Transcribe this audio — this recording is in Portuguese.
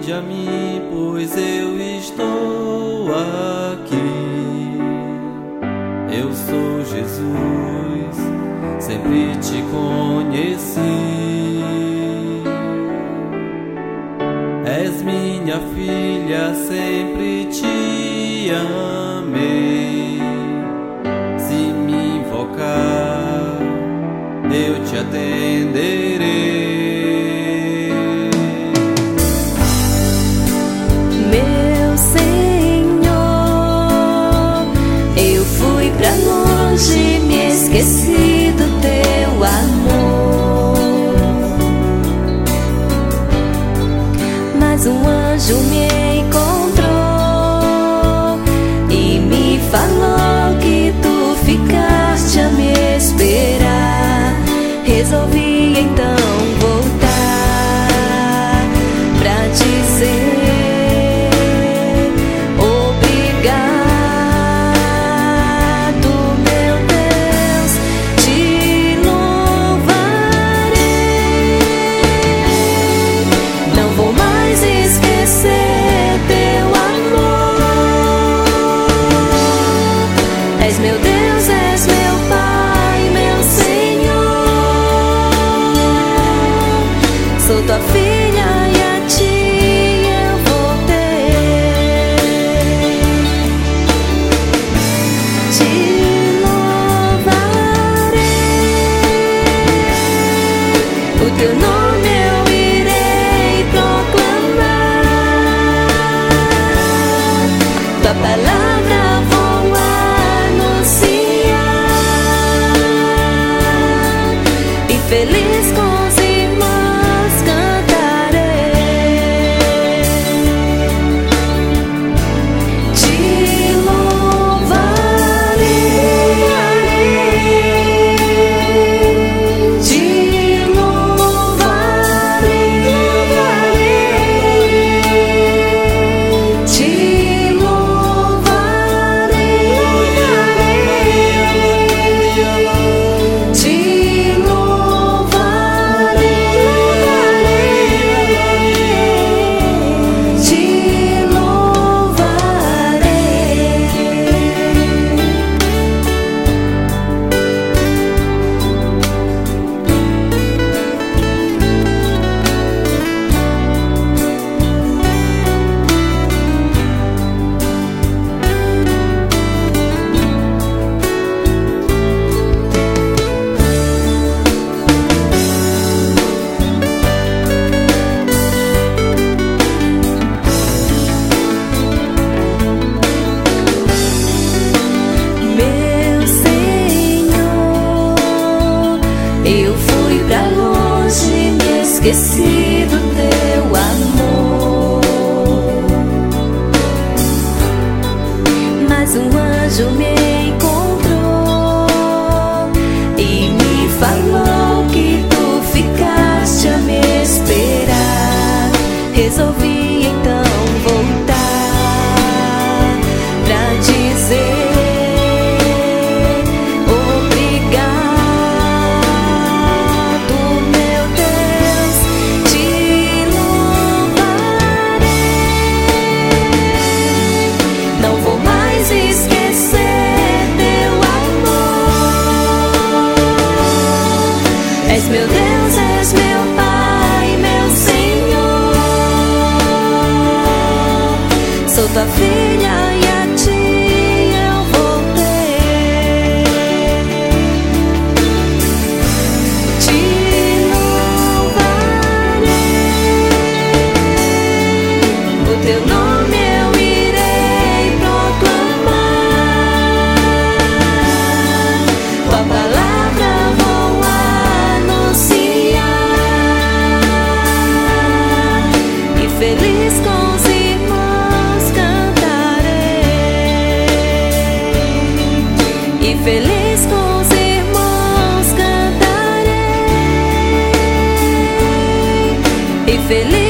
vinde a mim, pois eu estou aqui. Eu sou Jesus, sempre te conheci. És minha filha, sempre te amei. Se me invocar, eu te atenderei. Meu Senhor, eu fui pra longe, me esqueci do teu amor. Mas um anjo me encontrou e me falou que tu ficaste a me esperar. Resolvi então voltar pra dizer meu Deus, és meu Pai, meu Senhor. Sou tua filha e a ti eu voltei. Te louvarei, o teu nome eu irei proclamar. Tua palavra feliz com os irmãos cantarei. Te louvarei, te louvarei, te eu fui pra longe, me esqueci do teu amor. Mas um anjo me encontrou e me falou que tu ficaste a me esperar. Resolvi então voltar pra dizer és meu Deus, és meu Pai, meu Senhor. Sou tua filha e a ti eu voltei. Te louvarei, o teu nome eu irei proclamar. Tua palavra feliz com os irmãos cantarei. E feliz com os irmãos cantarei. E feliz